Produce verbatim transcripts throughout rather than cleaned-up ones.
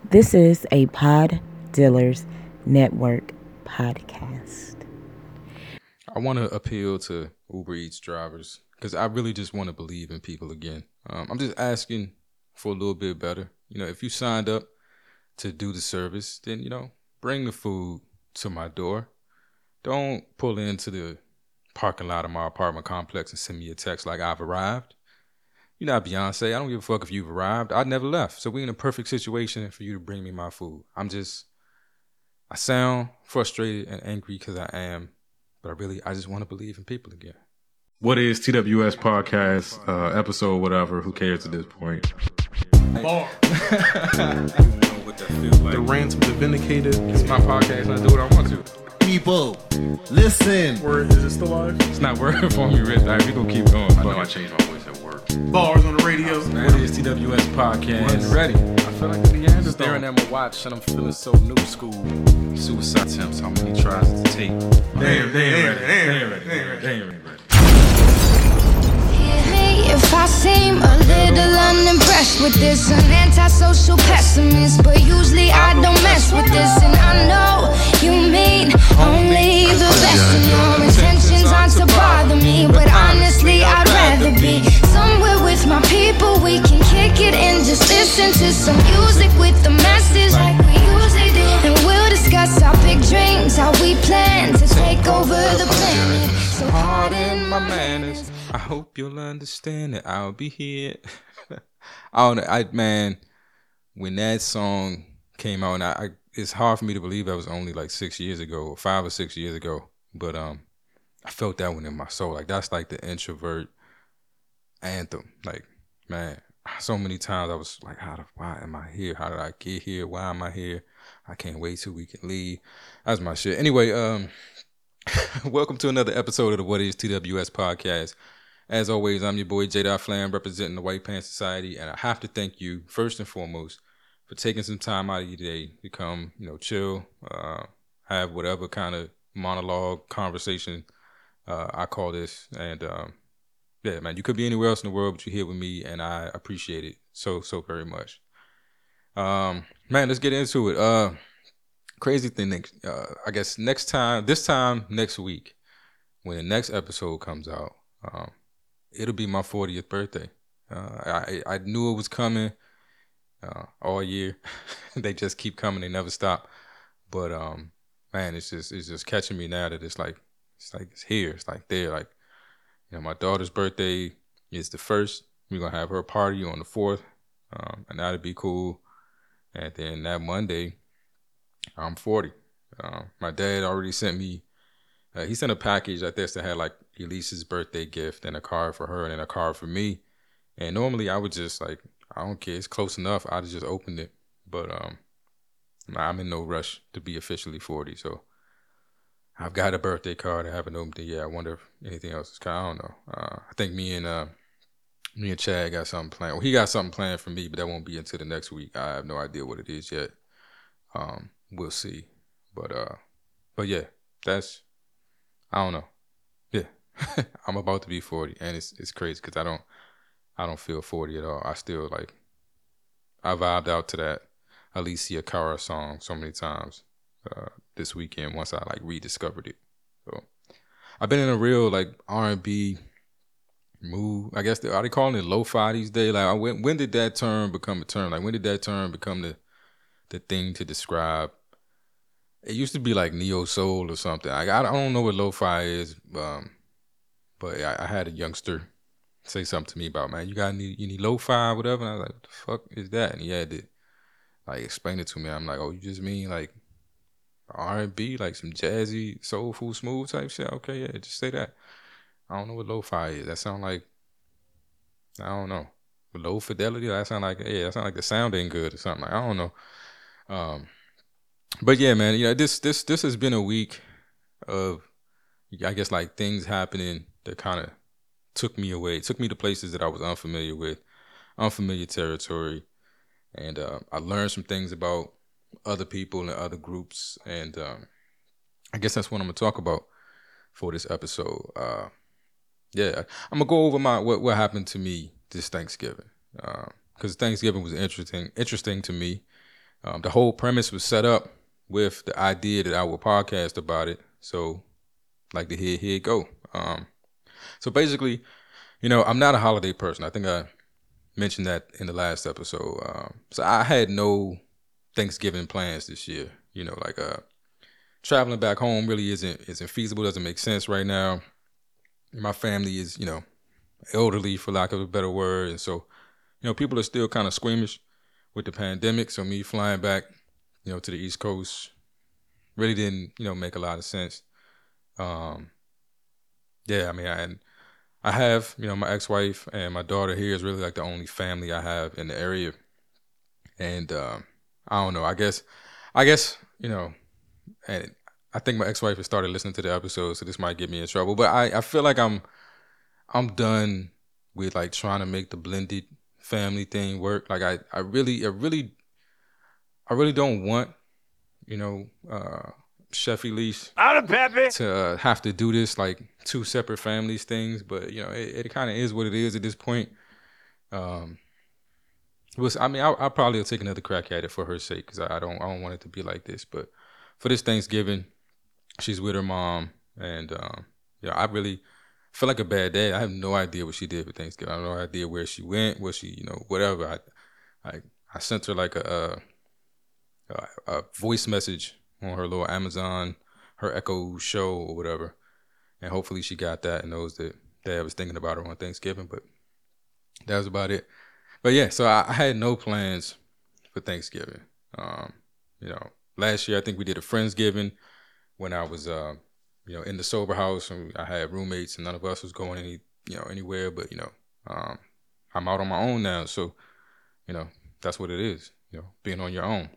This is a Pod Dealers Network podcast. I want to appeal to Uber Eats drivers because I really just want to believe in people again. Um, I'm just asking for a little bit better. You know, if you signed up to do the service, then, you know, bring the food to my door. Don't pull into the parking lot of my apartment complex and send me a text like I've arrived. You're not Beyonce. I don't give a fuck if you've arrived. I never left. So we're in a perfect situation for you to bring me my food. I'm just, I sound frustrated and angry because I am, but I really, I just want to believe in people again. What is T W S podcast, uh, episode, whatever, who cares at this point? Bar. Like. The ransom, the vindicated. It's my podcast and I do what I want to. People, listen. Word, is it still live? It's not working for me, Rich. Right, we gonna keep going. I know I changed my voice at work. Bars on the radio. What is T W S podcast? Ready. I feel like the Neanderthal. Staring at my watch and I'm feeling so new school. Suicide attempts, how many tries to take? Damn, damn, ready. damn, Damn ready. damn, Damn ready. If I seem a little unimpressed with this, an antisocial pessimist, but usually I don't mess with this, and I know you mean only the best, and your intentions aren't to bother me, but honestly I'd rather be somewhere with my people. We can kick it and just listen to some music with the message like we usually do, and we'll discuss our big dreams, how we plan to take over the planet. So pardon my manners. I hope you'll understand that I'll be here. I don't know, I man, when that song came out, and I, I, it's hard for me to believe that was only like six years ago, or five or six years ago. But um, I felt that one in my soul. Like that's like the introvert anthem. Like man, so many times I was like, how the why am I here? How did I get here? Why am I here? I can't wait till we can leave. That's my shit. Anyway, um, welcome to another episode of the What Is T W S podcast. As always, I'm your boy J. Flam, representing the White Pants Society, and I have to thank you first and foremost for taking some time out of your day to come, you know, chill, uh, have whatever kind of monologue conversation uh, I call this, and um, yeah, man, you could be anywhere else in the world, but you're here with me, and I appreciate it so so very much. Um, man, let's get into it. Uh, crazy thing, next, uh, I guess next time, this time next week, when the next episode comes out. Um, It'll be my fortieth birthday. Uh, I I knew it was coming uh, all year. They just keep coming. They never stop. But um, man, it's just it's just catching me now that it's like it's like it's here. It's like there. Like you know, my daughter's birthday is the first. We're gonna have her party on the fourth, um, and that'd be cool. And then that Monday, I'm forty. Uh, my dad already sent me. Uh, he sent a package, I guess, that had like Elise's birthday gift and a card for her and then a card for me. And normally I would just like, I don't care, it's close enough. I'd have just opened it. But um, I'm in no rush to be officially forty. So I've got a birthday card. I haven't opened it yet. I wonder if anything else is kind of, I don't know. Uh, I think me and uh, me and Chad got something planned. Well, he got something planned for me, but that won't be until the next week. I have no idea what it is yet. Um, we'll see. But uh, but yeah, that's, I don't know. Yeah, I'm about to be forty, and it's it's crazy because I don't I don't feel forty at all. I still like I vibed out to that Alicia Cara song so many times uh, this weekend once I like rediscovered it. So I've been in a real like R and B mood. I guess they, are they calling it lo-fi these days? Like when when did that term become a term? Like when did that term become the the thing to describe? It used to be like neo soul or something. I I don't know what lo-fi is, um, but I, I had a youngster say something to me about, man, you got any, you need lo-fi or whatever. And I was like, what the fuck is that? And he had to like explain it to me. I'm like, oh, you just mean like R and B, like some jazzy, soulful, smooth type shit? Okay, yeah, just say that. I don't know what lo-fi is. That sound like, I don't know, low fidelity. That sound like, yeah, that sound like the sound ain't good or something. Like I don't know. Um. But yeah, man, you know, this this this has been a week of, I guess, like things happening that kind of took me away, took me to places that I was unfamiliar with, unfamiliar territory, and uh, I learned some things about other people and other groups, and um, I guess that's what I'm gonna talk about for this episode. Uh, yeah, I'm gonna go over my what what happened to me this Thanksgiving, because uh, Thanksgiving was interesting, interesting to me. um, the whole premise was set up with the idea that I would podcast about it. So, like the here, here it go. Um, so basically, you know, I'm not a holiday person. I think I mentioned that in the last episode. Um, so I had no Thanksgiving plans this year. You know, like uh, traveling back home really isn't isn't feasible. Doesn't make sense right now. My family is, you know, elderly, for lack of a better word, and so, you know, people are still kind of squeamish with the pandemic. So me flying back, you know, to the East Coast really didn't, you know, make a lot of sense. Um, yeah, I mean, I I have, you know, my ex-wife and my daughter here is really like the only family I have in the area, and um, I don't know. I guess, I guess, you know, and I think my ex-wife has started listening to the episode, so this might get me in trouble. But I, I feel like I'm I'm done with like trying to make the blended family thing work. Like I, I really, I really, I really don't want, you know, uh, Chef Elise to uh, have to do this like two separate families things. But you know, it, it kind of is what it is at this point. Um, was I mean, I, I'll probably take another crack at it for her sake, because I, I don't, I don't want it to be like this. But for this Thanksgiving, she's with her mom, and um, yeah, I really feel like a bad dad. I have no idea what she did for Thanksgiving. I have no idea where she went, what she, you know, whatever. I, I, I sent her like a, a, a voice message on her little Amazon, her Echo show or whatever, and hopefully she got that and knows that Dad was thinking about her on Thanksgiving. But that was about it. But yeah, so I, I had no plans for Thanksgiving. Um, you know, last year I think we did a Friendsgiving when I was, uh, you know, in the sober house, and I had roommates, and none of us was going any, you know, anywhere. But you know, um, I'm out on my own now, so you know, that's what it is. You know, being on your own,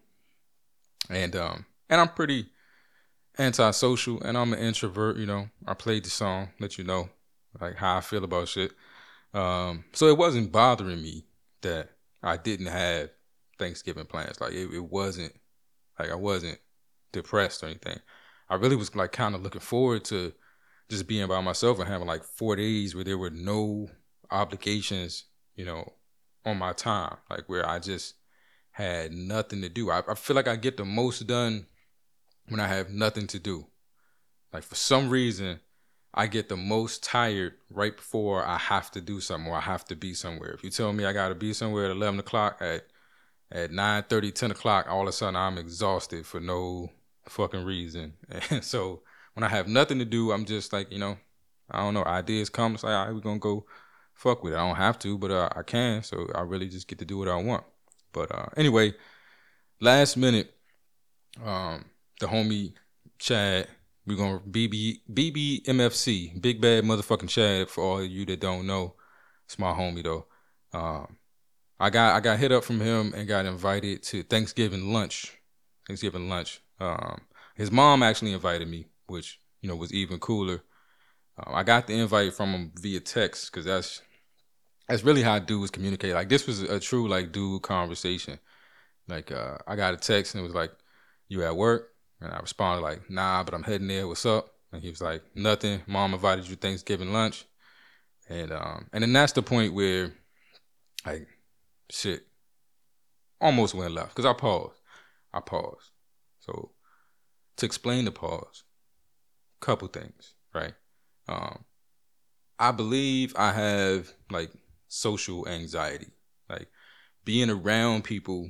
and um, and I'm pretty antisocial, and I'm an introvert. You know, I played the song, let you know, like how I feel about shit. Um, so it wasn't bothering me that I didn't have Thanksgiving plans. Like it, it wasn't like I wasn't depressed or anything. I really was like kind of looking forward to just being by myself and having like four days where there were no obligations, you know, on my time, like where I just had nothing to do. I, I feel like I get the most done when I have nothing to do. Like for some reason, I get the most tired right before I have to do something or I have to be somewhere. If you tell me I got to be somewhere at eleven o'clock, at at nine thirty, ten o'clock, all of a sudden I'm exhausted for no fucking reason. And so when I have nothing to do, I'm just like, you know, I don't know, ideas come. It's like, all right, we're going to go fuck with it. I don't have to, but uh, I can. So I really just get to do what I want. But uh, anyway, last minute, um, the homie Chad, we're going to B B, B B M F C, Big Bad Motherfucking Chad, for all of you that don't know. It's my homie, though. Um, I got I got hit up from him and got invited to Thanksgiving lunch. Thanksgiving lunch. Um, his mom actually invited me, which, you know, was even cooler. Um, I got the invite from him via text, because that's that's really how dudes communicate. Like, this was a true, like, dude conversation. Like, uh, I got a text, and it was like, you at work? And I responded like, nah, but I'm heading there. What's up? And he was like, nothing. Mom invited you to Thanksgiving lunch. And um, and then that's the point where, like, shit almost went left. Because I paused. I paused. So, to explain the pause, couple things, right? Um, I believe I have, like, social anxiety. Like, being around people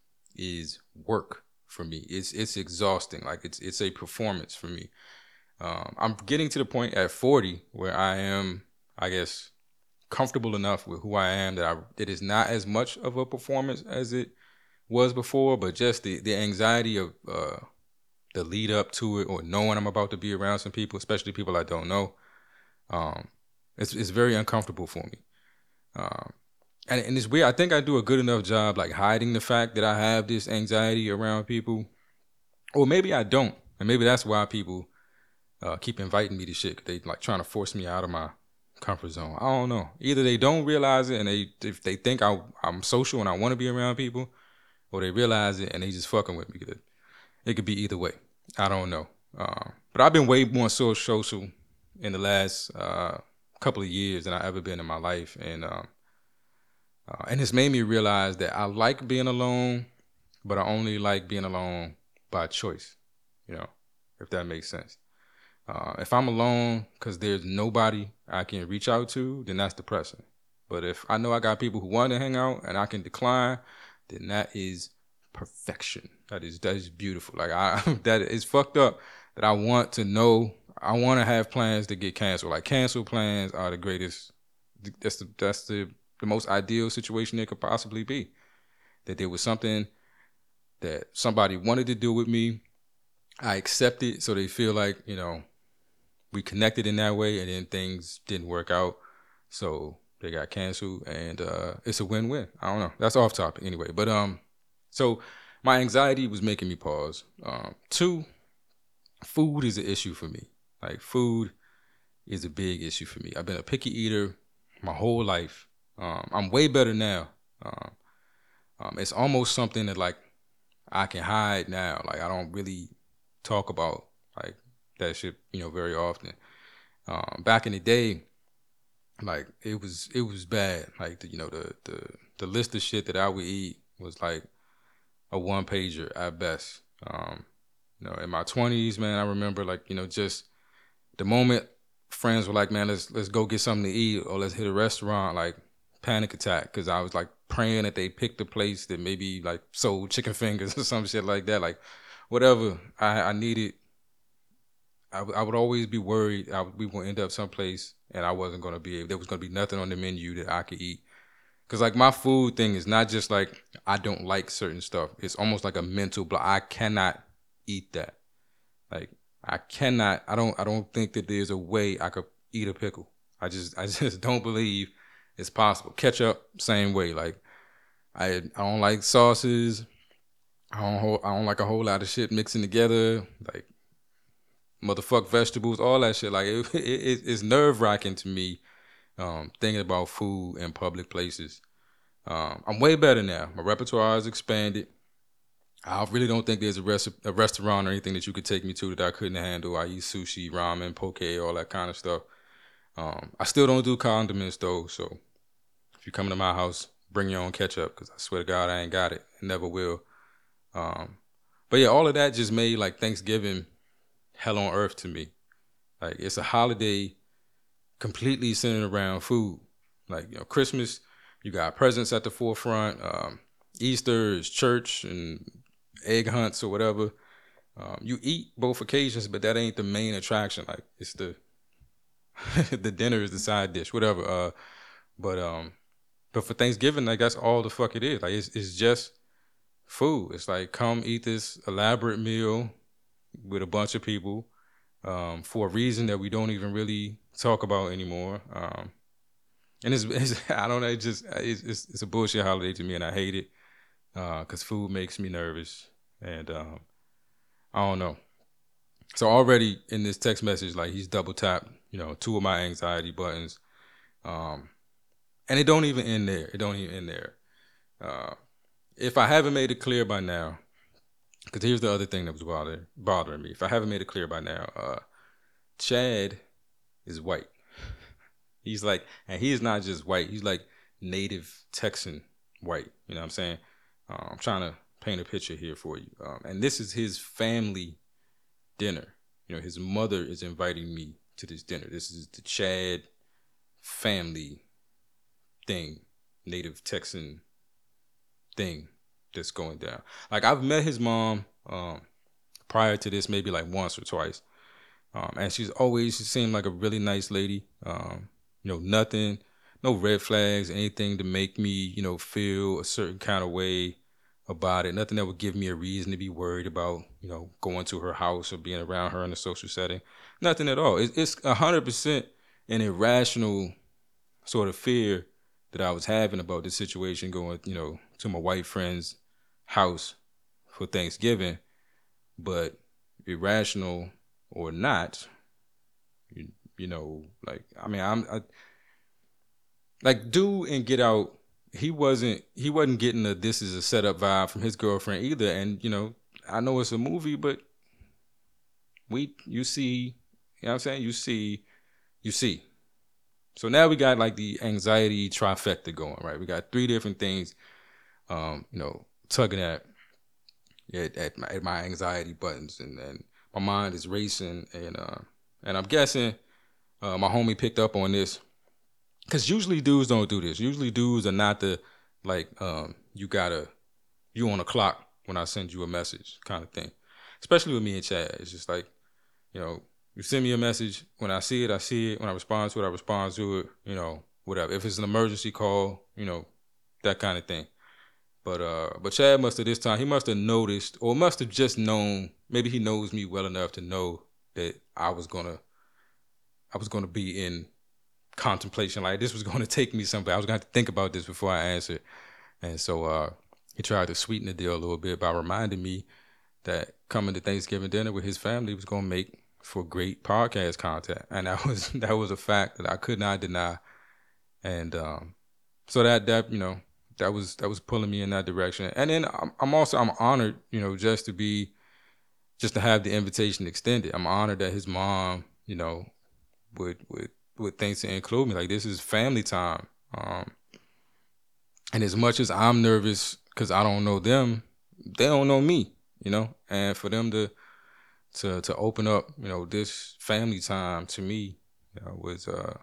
is work for me. It's it's exhausting. Like, it's it's a performance for me. Um, I'm getting to the point at forty where I am, I guess, comfortable enough with who I am that I, it is not as much of a performance as it was before, but just the, the anxiety of uh, the lead up to it, or knowing I'm about to be around some people, especially people I don't know, um, it's it's very uncomfortable for me. Um, and, and it's weird. I think I do a good enough job, like, hiding the fact that I have this anxiety around people, or maybe I don't, and maybe that's why people uh, keep inviting me to shit. They like trying to force me out of my comfort zone. I don't know. Either they don't realize it, and they if they think I, I'm social and I want to be around people, or they realize it and they just fucking with me. It, it could be either way. I don't know. Uh, but I've been way more so social in the last uh, couple of years than I've ever been in my life. And um, uh, and it's made me realize that I like being alone, but I only like being alone by choice, you know, if that makes sense. Uh, if I'm alone because there's nobody I can reach out to, then that's depressing. But if I know I got people who want to hang out and I can decline, then that is perfection. That is that is beautiful. Like I that is fucked up that I want to know. I want to have plans to get canceled. Like canceled plans are the greatest. That's the that's the the most ideal situation it could possibly be. That there was something that somebody wanted to do with me. I accept it, so they feel like, you know, we connected in that way, and then things didn't work out, so they got canceled, and uh, it's a win-win. I don't know. That's off topic anyway. But um, so my anxiety was making me pause. Um, two, food is an issue for me. Like food is a big issue for me. I've been a picky eater my whole life. Um, I'm way better now. Um, um, it's almost something that like I can hide now. Like I don't really talk about like that shit, you know, very often. Um, back in the day, like it was it was bad. Like the, you know, the the the list of shit that I would eat was like a one pager at best. Um, you know, in my twenties, man, I remember like, you know, just the moment friends were like, man, let's let's go get something to eat or let's hit a restaurant, like panic attack, because I was like praying that they picked a place that maybe like sold chicken fingers or some shit like that. Like whatever I, I needed, I, w- I would always be worried I, we would end up someplace and I wasn't going to be able, there was going to be nothing on the menu that I could eat. Because like my food thing is not just like I don't like certain stuff. It's almost like a mental block. I cannot eat that. Like I cannot, I don't I don't think that there's a way I could eat a pickle. I just I just don't believe it's possible. Ketchup, same way. Like I I don't like sauces. I don't I don't like a whole lot of shit mixing together. Like motherfuck vegetables, all that shit. Like it, it it's nerve wracking to me, um, thinking about food in public places. Um, I'm way better now. My repertoire has expanded. I really don't think there's a, res- a restaurant or anything that you could take me to that I couldn't handle. I eat sushi, ramen, poke, all that kind of stuff. Um, I still don't do condiments though, so if you come to my house, bring your own ketchup, because I swear to God I ain't got it. I never will. Um, but yeah, all of that just made like Thanksgiving hell on earth to me. Like it's a holiday completely centered around food. Like, you know, Christmas, you got presents at the forefront. Um, Easter is church and egg hunts or whatever. Um, you eat both occasions, but that ain't the main attraction. Like it's the the dinner is the side dish, whatever. Uh, but um, but for Thanksgiving, like that's all the fuck it is. Like it's it's just food. It's like come eat this elaborate meal with a bunch of people um, for a reason that we don't even really talk about anymore. Um, and it's, it's I don't know, it just it's, it's it's a bullshit holiday to me, and I hate it because uh, food makes me nervous, and um, I don't know. So already in this text message, like he's double tapped, you know, two of my anxiety buttons, um, and it don't even end there. It don't even end there. Uh, if I haven't made it clear by now, because here's the other thing that was bothering bothering me. If I haven't made it clear by now, uh, Chad is white. He's like, and he is not just white. He's like native Texan white. You know what I'm saying? Uh, I'm trying to paint a picture here for you. Um, and this is his family dinner. You know, his mother is inviting me to this dinner. This is the Chad family thing, native Texan thing that's going down. Like I've met his mom um, prior to this, maybe like once or twice. Um, and she's always, she seemed like a really nice lady. Um, you know, nothing, no red flags, anything to make me, you know, feel a certain kind of way about it. Nothing that would give me a reason to be worried about, you know, going to her house or being around her in a social setting. Nothing at all. It's, it's one hundred percent an irrational sort of fear that I was having about this situation going, you know, to my white friend's house for Thanksgiving. But irrational or not, you, you know, like, I mean, I'm, I, like, Do and Get Out, he wasn't, he wasn't getting a this is a setup vibe from his girlfriend either. And, you know, I know it's a movie, but we, you see, you know what I'm saying? You see, you see. So now we got like the anxiety trifecta going, right? We got three different things, um, you know, tugging at at, at, my, at my anxiety buttons, and, and my mind is racing, and uh, and I'm guessing uh, my homie picked up on this, because usually dudes don't do this. Usually dudes are not the, like, um, you gotta, you on the clock when I send you a message kind of thing. Especially with me and Chad. It's just like, you know, you send me a message, when I see it, I see it. When I respond to it, I respond to it, you know, whatever. If it's an emergency call, you know, that kind of thing. But uh, but Chad must have this time, he must have noticed, or must have just known, maybe he knows me well enough to know that I was gonna, I was gonna be in contemplation. Like, this was gonna take me somewhere. I was gonna have to think about this before I answered. And so uh, he tried to sweeten the deal a little bit by reminding me that coming to Thanksgiving dinner with his family was gonna make for great podcast content, and that was that was a fact that I could not deny. And um, so that that you know. That was that was pulling me in that direction. And then I'm, I'm also I'm honored, you know, just to be, just to have the invitation extended. I'm honored that his mom, you know, would would would think to include me. Like, this is family time. Um, and as much as I'm nervous because I don't know them, they don't know me, you know. And for them to to to open up, you know, this family time to me, you know, was uh,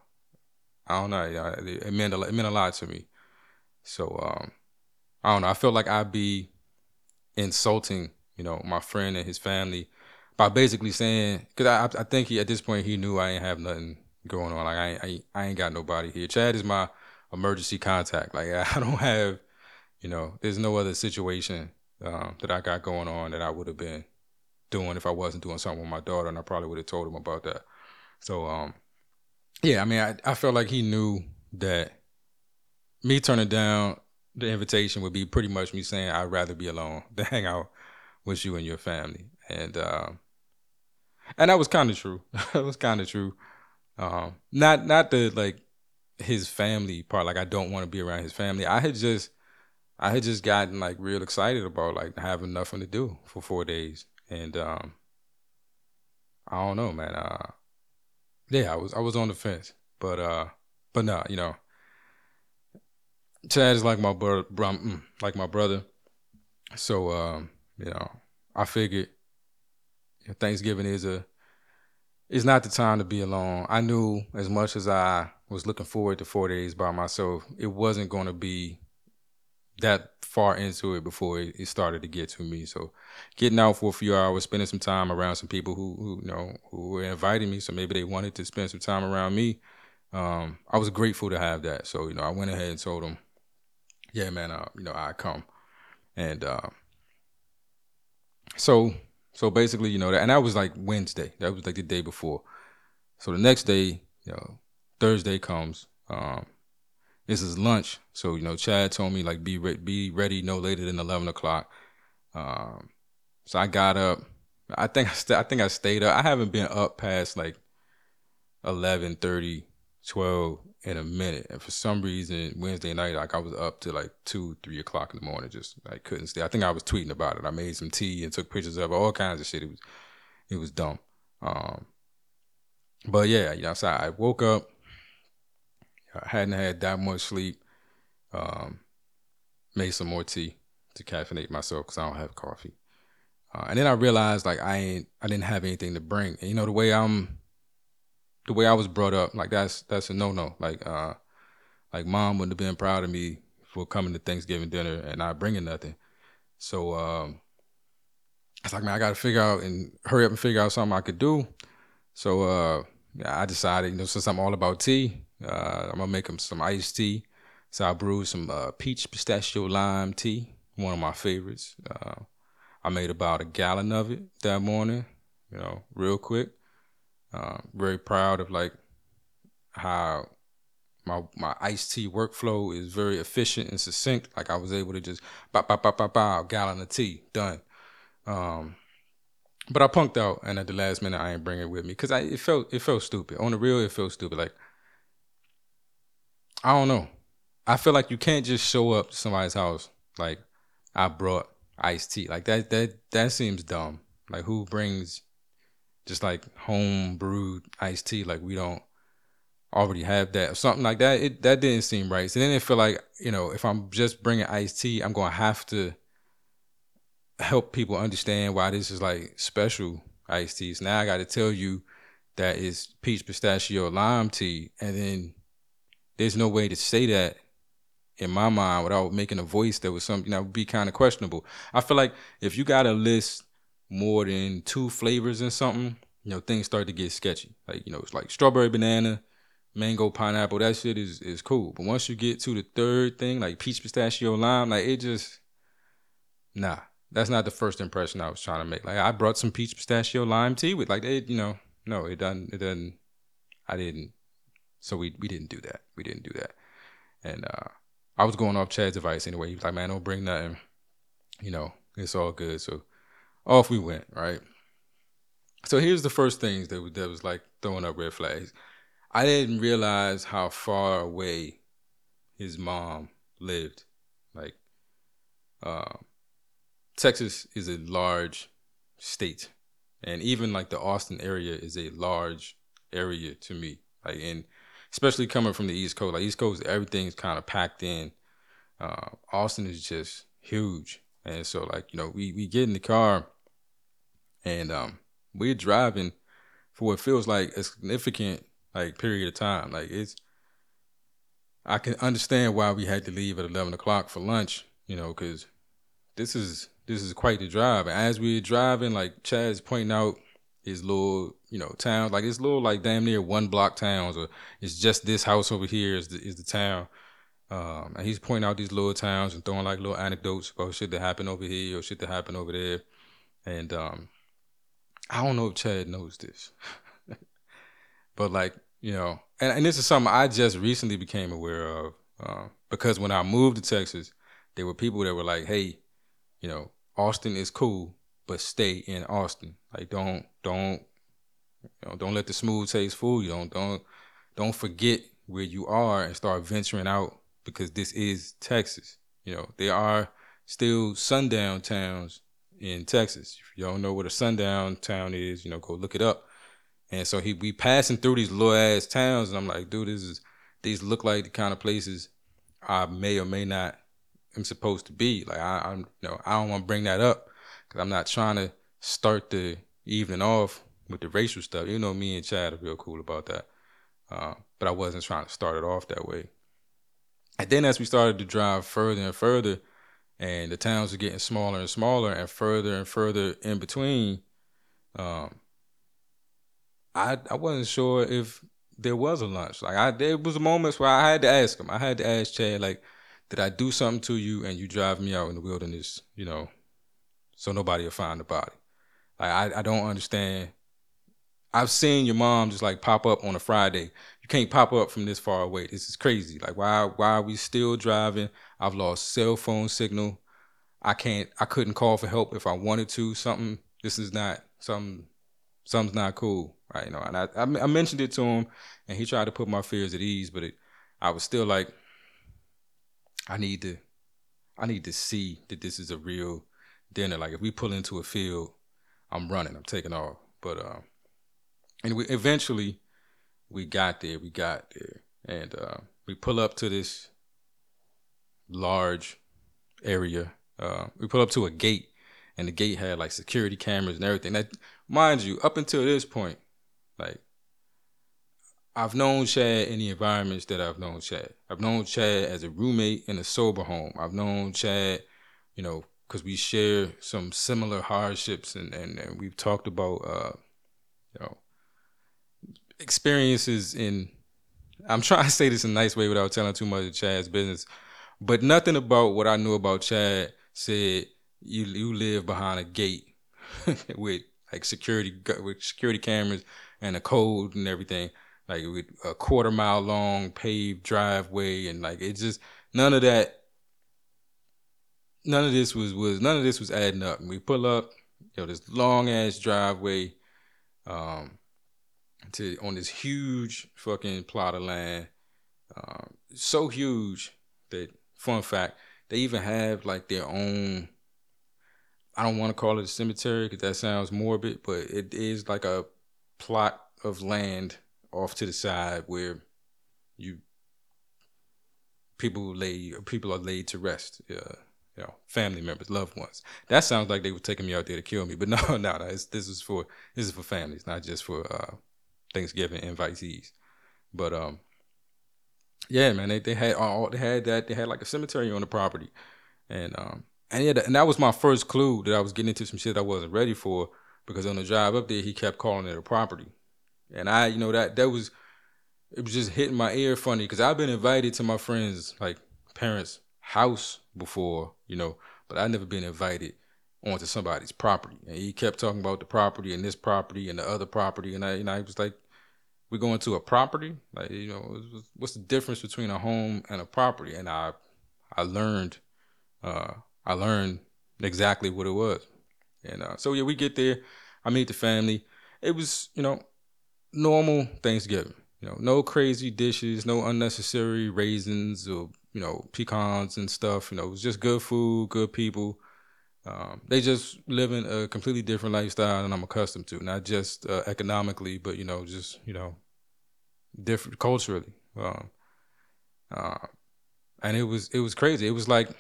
I don't know, it, it meant a, it meant a lot to me. So, um, I don't know. I felt like I'd be insulting, you know, my friend and his family by basically saying, because I, I think he, at this point, he knew I ain't have nothing going on. Like, I ain't, I ain't, I ain't got nobody here. Chad is my emergency contact. Like, I don't have, you know, there's no other situation um, that I got going on that I would have been doing if I wasn't doing something with my daughter, and I probably would have told him about that. So, um, yeah, I mean, I, I felt like he knew that me turning down the invitation would be pretty much me saying I'd rather be alone than hang out with you and your family. And uh, and that was kind of true. It was kind of true. Um, not not the, like, his family part. Like, I don't want to be around his family. I had just I had just gotten, like, real excited about, like, having nothing to do for four days. And um, I don't know, man. Uh, yeah, I was I was on the fence, but uh, but no, you know. Chad is like my brother, like my brother. So, um, you know, I figured Thanksgiving is a, is not the time to be alone. I knew as much as I was looking forward to four days by myself, it wasn't going to be that far into it before it, it started to get to me. So, getting out for a few hours, spending some time around some people who, who you know, who were inviting me, so maybe they wanted to spend some time around me. Um, I was grateful to have that. So, you know, I went ahead and told them, yeah, man, uh, you know, I come. And uh, so so basically, you know, that, and that was like Wednesday. That was like the day before. So the next day, you know, Thursday comes. Um, this is lunch. So, you know, Chad told me, like, be, re- be ready no later than eleven o'clock. Um, so I got up. I think I, st- I think I stayed up. I haven't been up past like eleven thirty, twelve in a minute, and for some reason Wednesday night, like, I was up to like two, three o'clock in the morning, just like couldn't stay. I think I was tweeting about it. I made some tea and took pictures of it, all kinds of shit. It was, it was dumb. Um, but yeah, you know, so I woke up. I hadn't had that much sleep. Um, made some more tea to caffeinate myself because I don't have coffee. Uh, and then I realized, like, I ain't, I didn't have anything to bring. And you know, the way I'm. The way I was brought up, like, that's that's a no-no. Like, uh, like mom wouldn't have been proud of me for coming to Thanksgiving dinner and not bringing nothing. So um, I was like, man, I got to figure out and hurry up and figure out something I could do. So uh, yeah, I decided, you know, since I'm all about tea, uh, I'm gonna make them some iced tea. So I brewed some uh, peach pistachio lime tea, one of my favorites. Uh, I made about a gallon of it that morning, you know, real quick. Uh, very proud of, like, how my my iced tea workflow is very efficient and succinct. Like, I was able to just bop, bop, bop, bop, bop, gallon of tea, done. Um, but I punked out, and at the last minute, I ain't bring it with me because I it felt it felt stupid. On the real, it felt stupid. Like, I don't know. I feel like you can't just show up to somebody's house like, I brought iced tea. Like, that that that seems dumb. Like, who brings just like home brewed iced tea? Like, we don't already have that or something like that. It that didn't seem right. So then it felt like, you know, if I'm just bringing iced tea, I'm gonna have to help people understand why this is like special iced teas. Now I got to tell you that it's peach pistachio lime tea, and then there's no way to say that in my mind without making a voice that was something that would be kind of questionable. I feel like if you got to list more than two flavors in something, you know, things start to get sketchy. Like, you know, it's like strawberry banana, mango pineapple, that shit is is cool. But once you get to the third thing, like peach pistachio lime, like it just, nah, that's not the first impression I was trying to make. Like I brought some peach pistachio lime tea with, like, it, you know, no, it doesn't, it doesn't, I didn't. So we we didn't do that. We didn't do that. And uh, I was going off Chad's advice anyway. He was like, man, don't bring nothing. You know, it's all good. So off we went, right? So here's the first things that was, that was like throwing up red flags. I didn't realize how far away his mom lived. Like, uh, Texas is a large state. And even like the Austin area is a large area to me. Like, and especially coming from the East Coast, like East Coast, everything's kind of packed in. Uh, Austin is just huge. And so like, you know, we, we get in the car and um, we're driving for what feels like a significant like period of time. Like it's, I can understand why we had to leave at eleven o'clock for lunch, you know, cause this is, this is quite the drive. And as we were driving, like Chad's pointing out his little, you know, towns, like it's little like damn near one block towns, or it's just this house over here is the, is the town. Um, and he's pointing out these little towns and throwing like little anecdotes about shit that happened over here or shit that happened over there. And um, I don't know if Chad knows this, but like, you know, and, and this is something I just recently became aware of uh, because when I moved to Texas, there were people that were like, hey, you know, Austin is cool, but stay in Austin. Like, don't, don't, you know, don't let the smooth taste fool you. Don't, don't, don't forget where you are and start venturing out because this is Texas. You know, there are still sundown towns in Texas. If you don't know what a sundown town is, you know, go look it up. And so he, we passing through these little ass towns, and I'm like, dude, this is, these look like the kind of places I may or may not am supposed to be. Like, I, I'm, you know, I don't want to bring that up because I'm not trying to start the evening off with the racial stuff. You know, me and Chad are real cool about that. Uh, but I wasn't trying to start it off that way. And then as we started to drive further and further, and the towns were getting smaller and smaller and further and further in between, um, I I wasn't sure if there was a lunch. Like, I there was moments where I had to ask him. I had to ask Chad, like, did I do something to you and you drive me out in the wilderness, you know, so nobody will find the body? Like, I, I don't understand. I've seen your mom just like pop up on a Friday. You can't pop up from this far away. This is crazy. Like, why why are we still driving? I've lost cell phone signal. I can't, I couldn't call for help if I wanted to. Something, this is not, something, something's not cool, right? You know, and I, I, I mentioned it to him, and he tried to put my fears at ease, but it, I was still like, I need to, I need to see that this is a real dinner. Like, if we pull into a field, I'm running, I'm taking off. But, um, and we eventually we got there, we got there, and uh, we pull up to this large area. Uh, we pull up to a gate, and the gate had like security cameras and everything. That, mind you, up until this point, like, I've known Chad in the environments that I've known Chad. I've known Chad as a roommate in a sober home. I've known Chad, you know, because we share some similar hardships, and, and, and we've talked about, uh, you know, experiences in, I'm trying to say this in a nice way without telling too much of Chad's business, but nothing about what I knew about Chad said you you live behind a gate with like security with security cameras and a code and everything, like with a quarter mile long paved driveway, and like it just none of that none of this was was none of this was adding up. And we pull up, you know, this long ass driveway um to on this huge fucking plot of land, um, so huge that, fun fact, they even have like their own, I don't want to call it a cemetery because that sounds morbid, but it is like a plot of land off to the side where you people lay people are laid to rest. Yeah, you know, family members, loved ones. That sounds like they were taking me out there to kill me, but no, no, no. It's, this is for this is for families, not just for uh, Thanksgiving invitees. But um, yeah, man, they they had all they had that they had like a cemetery on the property, and um, and yeah, and that was my first clue that I was getting into some shit I wasn't ready for, because on the drive up there he kept calling it a property, and I, you know, that that was. It was just hitting my ear funny, because I've been invited to my friends' like parents' house before, you know, but I've never been invited onto somebody's property. And he kept talking about the property and this property and the other property, and I, and I was like, "We're going to a property? Like, you know, what's the difference between a home and a property?" And I, I learned, uh, I learned exactly what it was. And uh, so yeah, we get there. I meet the family. It was, you know, normal Thanksgiving. You know, no crazy dishes, no unnecessary raisins or, you know, pecans and stuff. You know, it was just good food, good people. Um, they just living a completely different lifestyle than I'm accustomed to, not just uh, economically, but, you know, just, you know, different culturally. Um, uh, and it was it was crazy. It was like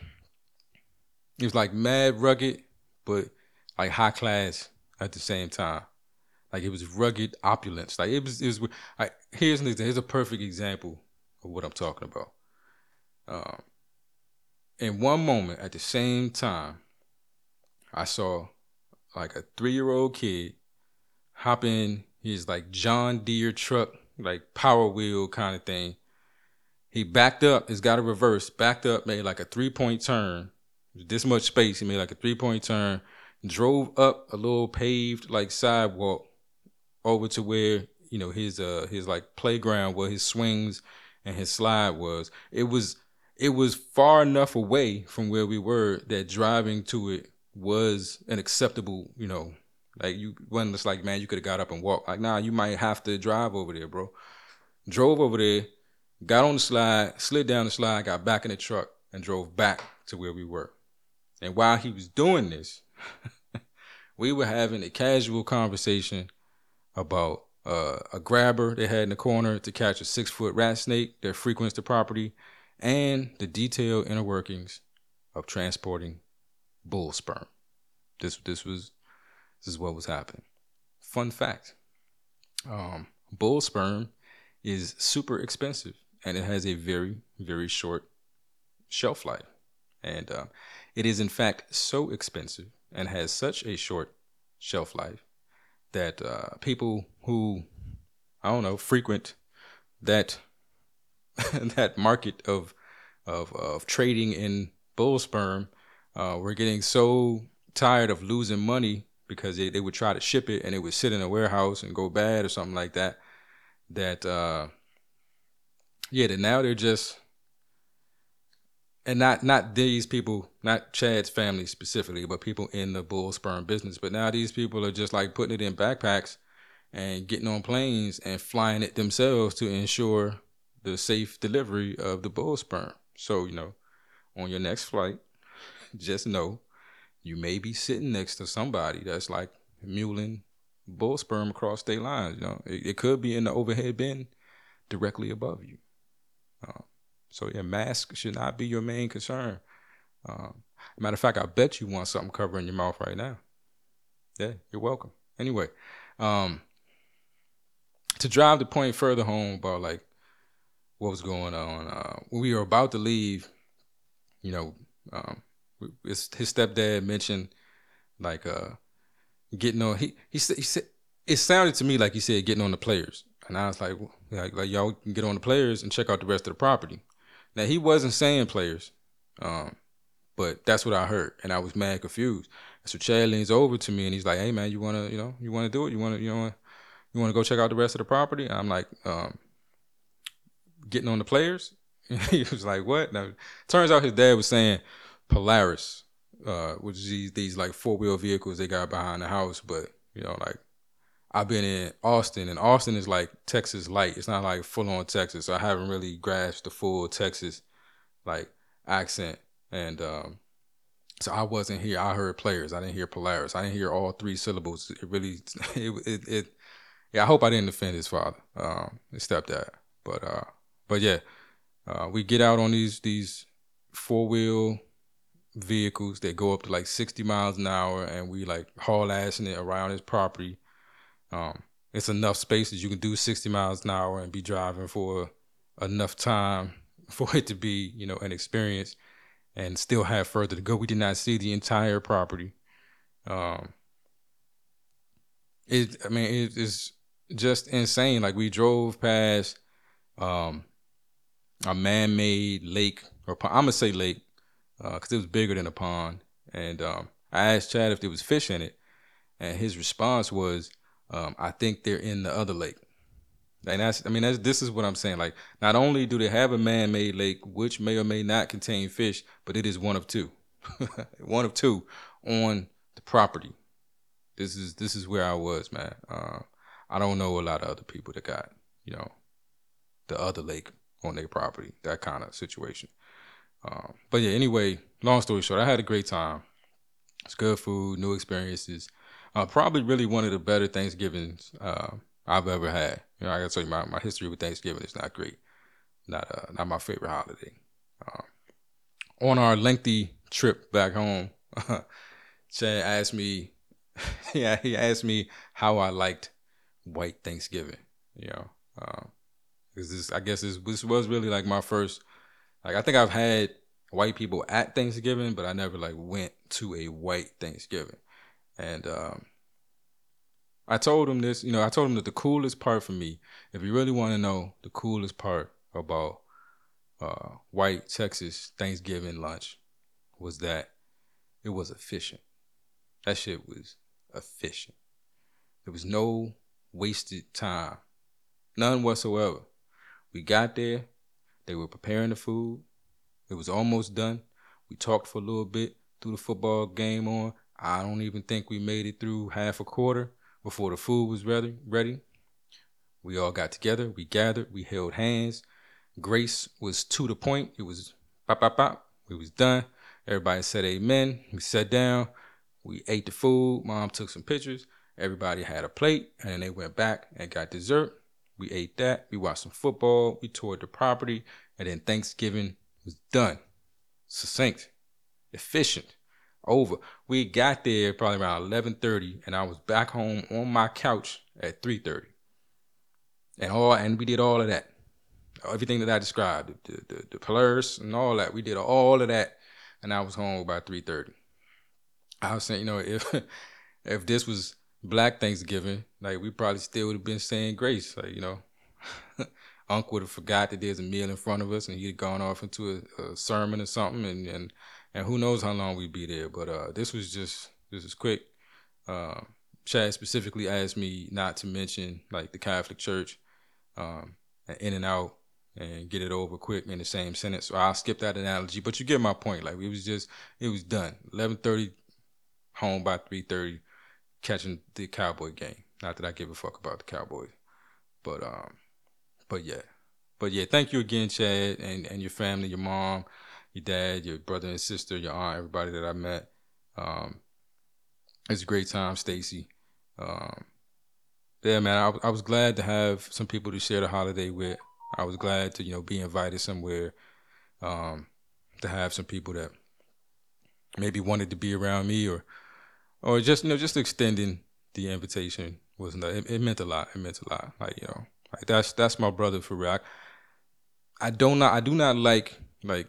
it was like mad rugged, but like high class at the same time. Like, it was rugged opulence. Like, it was, it was, like, here's an example. Here's a perfect example of what I'm talking about. Um, in one moment, at the same time, I saw, like, a three-year-old kid hop in his, like, John Deere truck, like, Power Wheel kind of thing. He backed up. It's got a reverse. Backed up, made, like, a three-point turn. This much space. He made, like, a three-point turn. Drove up a little paved, like, sidewalk over to where, you know, his uh his like playground, where his swings and his slide was. It was it was far enough away from where we were that driving to it was an acceptable, you know, like, you wasn't just like, man, you could have got up and walked. Like, nah, you might have to drive over there, bro. Drove over there, got on the slide, slid down the slide, got back in the truck, and drove back to where we were. And while he was doing this, we were having a casual conversation about uh, a grabber they had in the corner to catch a six-foot rat snake that frequents the property, and the detailed inner workings of transporting bull sperm. This this was this is what was happening. Fun fact: um, bull sperm is super expensive, and it has a very very short shelf life, and uh, it is in fact so expensive and has such a short shelf life that uh, people who, I don't know, frequent that that market of of of trading in bull sperm uh, were getting so tired of losing money, because they, they would try to ship it and it would sit in a warehouse and go bad or something like that. That uh, yeah, that now they're just, and not not these people, not Chad's family specifically, but people in the bull sperm business. But now these people are just like putting it in backpacks and getting on planes and flying it themselves to ensure the safe delivery of the bull sperm. So, you know, on your next flight, just know you may be sitting next to somebody that's like muling bull sperm across state lines. You know, it, it could be in the overhead bin directly above you. Uh, So your mask should not be your main concern. Um, matter of fact, I bet you want something covering your mouth right now. Yeah, you're welcome. Anyway, um, to drive the point further home about like what was going on, uh, when we were about to leave, you know, um, his, his stepdad mentioned like uh, getting on. He he said he said it sounded to me like he said getting on the players, and I was like, like, like y'all can get on the players and check out the rest of the property. Now, he wasn't saying players, um, but that's what I heard, and I was mad confused. So Chad leans over to me, and he's like, "Hey, man, you wanna, you know, you wanna do it? You wanna, you know, you wanna go check out the rest of the property?" And I'm like, um, "Getting on the players?" He was like, "What?" Now, turns out his dad was saying Polaris, uh, which is these, these like four wheel vehicles they got behind the house. But you know, like, I've been in Austin, and Austin is like Texas light. It's not like full on Texas. So I haven't really grasped the full Texas like accent. And um, so I wasn't here. I heard players. I didn't hear Polaris. I didn't hear all three syllables. It really, it, it, it yeah. I hope I didn't offend his father, um, his stepdad. But uh, but yeah, uh, we get out on these these four wheel vehicles that go up to like sixty miles an hour, and we like haul assing it around his property. Um, it's enough space that you can do sixty miles an hour and be driving for enough time for it to be, you know, an experience and still have further to go. We did not see the entire property. Um, it, I mean, it is just insane. Like, we drove past um, a man-made lake, or pond. I'm gonna say lake, because uh, it was bigger than a pond. And um, I asked Chad if there was fish in it, and his response was, um, "I think they're in the other lake." And that's, I mean, that's, this is what I'm saying. Like, not only do they have a man-made lake, which may or may not contain fish, but it is one of two, one of two on the property. This is this is where I was, man. Uh, I don't know a lot of other people that got, you know, the other lake on their property, that kind of situation. Um, but yeah, anyway, long story short, I had a great time. It's good food, new experiences. Uh, probably really one of the better Thanksgivings uh, I've ever had. You know, I gotta tell you, my, my history with Thanksgiving is not great. Not uh, not my favorite holiday. Um, on our lengthy trip back home, Chad asked me, yeah, he asked me how I liked white Thanksgiving. You know, because um, this, I guess this, this was really like my first. Like, I think I've had white people at Thanksgiving, but I never like went to a white Thanksgiving. And um, I told him this, you know, I told him that the coolest part for me, if you really want to know the coolest part about uh, white Texas Thanksgiving lunch, was that it was efficient. That shit was efficient. There was no wasted time. None whatsoever. We got there. They were preparing the food. It was almost done. We talked for a little bit, threw the football game on. I don't even think we made it through half a quarter before the food was ready. Ready. We all got together. We gathered. We held hands. Grace was to the point. It was pop, pop, pop. We was done. Everybody said amen. We sat down. We ate the food. Mom took some pictures. Everybody had a plate, and then they went back and got dessert. We ate that. We watched some football. We toured the property. And then Thanksgiving was done. Succinct. Efficient. Over. We got there probably around eleven thirty, and I was back home on my couch at three thirty. And all and we did all of that. Everything that I described. The, the, the, the Polaris and all that. We did all of that. And I was home by three thirty. I was saying, you know, if if this was Black Thanksgiving, like, we probably still would have been saying grace. Like, you know, Unc would have forgot that there's a meal in front of us, and he'd have gone off into a, a sermon or something, and, and and who knows how long we'd be there. But uh, this was just this was quick. Uh, Chad specifically asked me not to mention like the Catholic Church, um, and in and out, and get it over quick in the same sentence. So I'll skip that analogy, but you get my point. Like, it was just it was done. eleven thirty, home by three thirty. Catching the Cowboy game. Not that I give a fuck about the Cowboys, but um, but yeah, but yeah. Thank you again, Chad, and, and your family, your mom, your dad, your brother and sister, your aunt, everybody that I met. Um, it's a great time, Stacy. Um, yeah, man, I, I was glad to have some people to share the holiday with. I was glad to, you know, be invited somewhere, um, to have some people that maybe wanted to be around me, or. Or just, you know, just extending the invitation was not, it, it meant a lot. It meant a lot. Like, you know, like that's that's my brother for real. I, I don't not I do not like like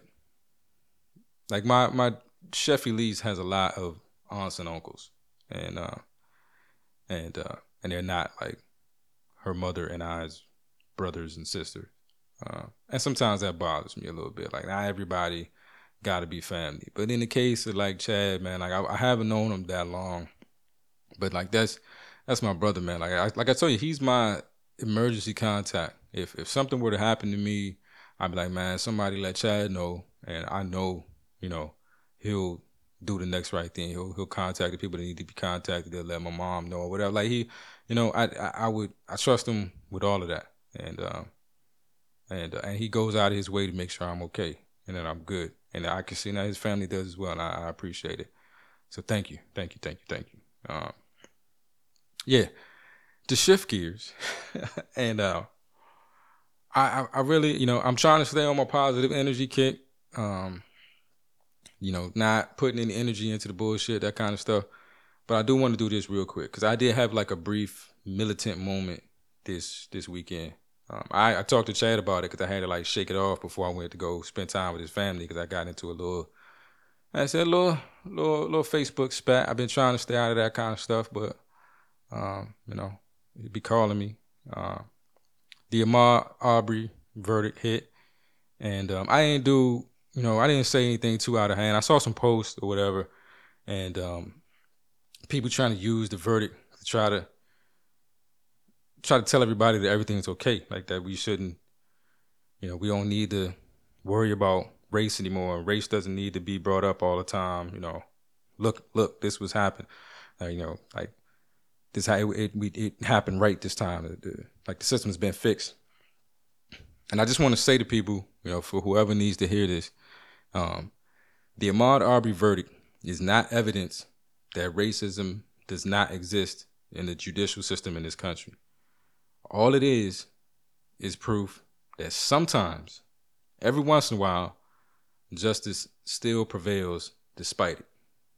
like my my Chef Elise has a lot of aunts and uncles, and uh and uh and they're not like her mother and I's brothers and sisters. Uh, and sometimes that bothers me a little bit. Like, not everybody gotta be family. But in the case of like Chad, man, like I, I haven't known him that long, but like that's that's my brother, man. Like I like I told you, he's my emergency contact. If if something were to happen to me, I'd be like, man, somebody let Chad know, and I know, you know, he'll do the next right thing. He'll he'll contact the people that need to be contacted. They'll let my mom know or whatever. Like, he, you know, I I, I would I trust him with all of that, and um and uh, and he goes out of his way to make sure I'm okay and that I'm good. And I can see now his family does as well, and I, I appreciate it. So thank you, thank you, thank you, thank you. Um, yeah, to shift gears, and uh, I, I really, you know, I'm trying to stay on my positive energy kick. Um, you know, not putting any energy into the bullshit, that kind of stuff. But I do want to do this real quick because I did have like a brief militant moment this this weekend. Um, I, I talked to Chad about it because I had to like shake it off before I went to go spend time with his family because I got into a little, I said a little, little, little Facebook spat. I've been trying to stay out of that kind of stuff, but um, you know, he'd be calling me. Uh, the Ahmaud Arbery verdict hit, and um, I didn't do, you know, I didn't say anything too out of hand. I saw some posts or whatever, and um, people trying to use the verdict to try to try to tell everybody that everything's okay, like that we shouldn't, you know, we don't need to worry about race anymore. Race doesn't need to be brought up all the time. You know, look, look, this was happened. Uh, you know, like this how it it, it happened right this time. The, the, like the system's been fixed. And I just want to say to people, you know, for whoever needs to hear this, um, the Ahmaud Arbery verdict is not evidence that racism does not exist in the judicial system in this country. All it is is proof that sometimes, every once in a while, justice still prevails despite it.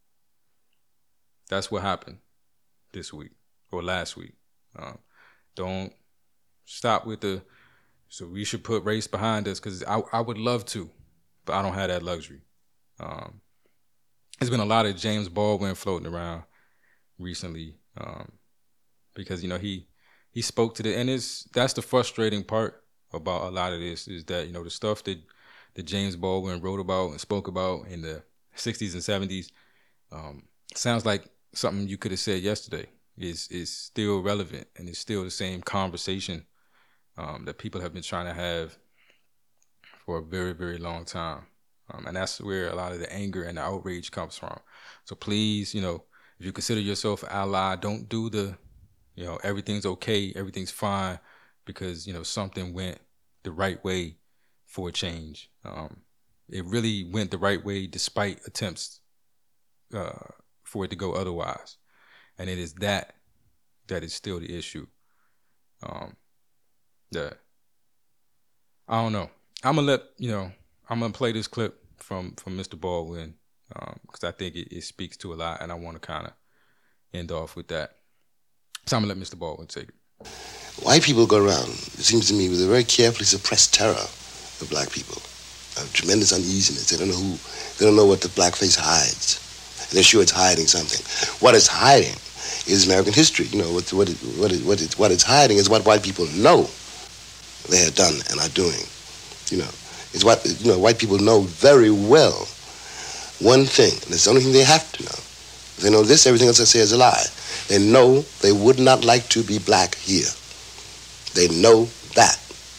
That's what happened this week or last week. Um, don't stop with the, so we should put race behind us, because I, I would love to, but I don't have that luxury. Um, there's been a lot of James Baldwin floating around recently um, because, you know, he, He spoke to the, and it's, that's the frustrating part about a lot of this is that, you know, the stuff that, that James Baldwin wrote about and spoke about in the sixties and seventies um, sounds like something you could have said yesterday. Is is still relevant, and it's still the same conversation um, that people have been trying to have for a very, very long time. Um, and that's where a lot of the anger and the outrage comes from. So please, you know, if you consider yourself an ally, don't do the, you know, everything's okay, everything's fine, because, you know, something went the right way for a change. Um, it really went the right way despite attempts uh, for it to go otherwise. And it is that that is still the issue. Um, yeah. I don't know. I'm going to let, you know, I'm going to play this clip from, from Mister Baldwin because um, I think it, it speaks to a lot, and I want to kind of end off with that. So I'm going to let Mister Baldwin take it. White people go around, it seems to me, with a very carefully suppressed terror of black people, a tremendous uneasiness. They don't know who, they don't know what the blackface hides. And they're sure it's hiding something. What it's hiding is American history. You know, what, what, it, what, it, what, it, what it's hiding is what white people know they have done and are doing. You know, it's what, you know, white people know very well one thing, and it's the only thing they have to know. If they know this, everything else I say is a lie. They know they would not like to be black here. They know that.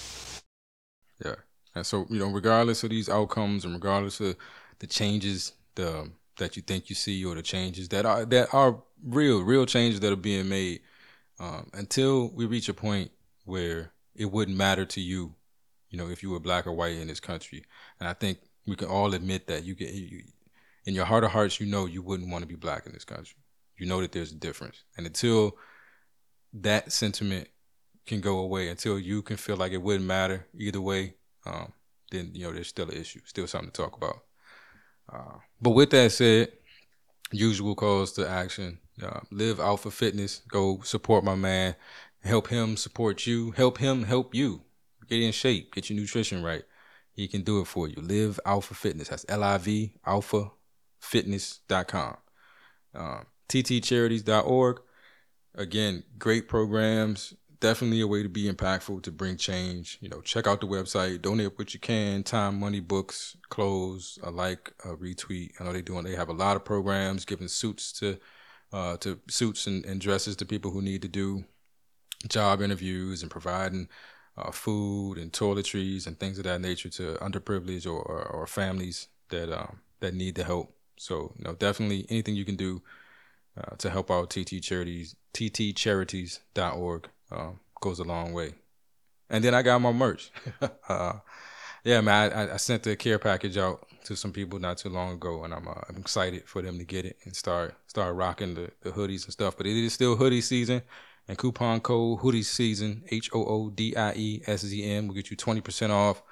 Yeah. And so, you know, regardless of these outcomes and regardless of the changes the, that you think you see, or the changes that are that are real, real changes that are being made, um, until we reach a point where it wouldn't matter to you, you know, if you were black or white in this country. And I think we can all admit that you get, you, in your heart of hearts, you know you wouldn't want to be black in this country. You know that there's a difference. And until that sentiment can go away, until you can feel like it wouldn't matter either way, um, then, you know, there's still an issue, still something to talk about. Uh, but with that said, usual calls to action. Uh, live Alpha Fitness. Go support my man. Help him support you. Help him help you. Get in shape. Get your nutrition right. He can do it for you. Live Alpha Fitness. That's L I V, alpha fitness dot com. Um, T T charities dot org. Again, great programs. Definitely a way to be impactful, to bring change. You know, check out the website. Donate what you can. Time, money, books, clothes, a like, a retweet. I know they're doing. They have a lot of programs giving suits to, uh, to suits and, and dresses to people who need to do job interviews, and providing uh, food and toiletries and things of that nature to underprivileged or, or, or families that um, that need the help. So, you know, definitely anything you can do uh, to help out T T charities, T T charities dot org. Um, goes a long way. And then I got my merch. uh, yeah, man, I, I sent the care package out to some people not too long ago, and I'm, uh, I'm excited for them to get it and start start rocking the, the hoodies and stuff. But it is still hoodie season, and coupon code hoodie season, H O O D I E S Z N, will get you twenty percent off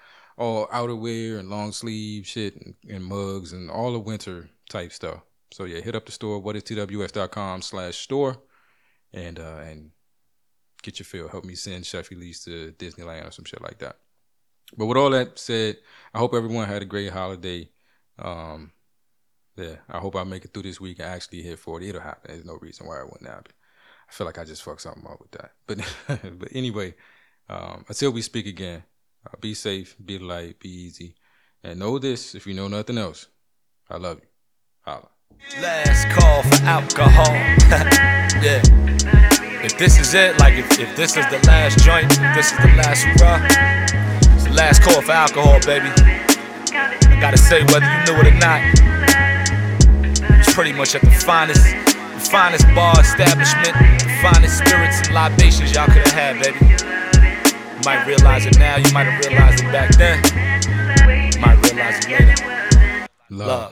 all outerwear and long sleeve shit and, and mugs and all the winter type stuff. So yeah, hit up the store, what is T W S dot com slash store, and uh, and get your fill. Help me send Chef Elise to Disneyland or some shit like that. But with all that said, I hope everyone had a great holiday. Um, yeah, I hope I make it through this week and actually hit forty. It'll happen. There's no reason why it wouldn't happen. I feel like I just fucked something up with that. But but anyway, um, until we speak again, uh, be safe, be light, be easy. And know this, if you know nothing else, I love you. Holla. Last call for alcohol. Yeah. If this is it, like if, if this is the last joint, if this is the last hurrah, it's the last call for alcohol, baby. I gotta say, whether you knew it or not, it's pretty much at the finest, the finest bar establishment, the finest spirits and libations y'all could have had, baby. You might realize it now, you might have realized it back then. You might realize it later. Love. Love.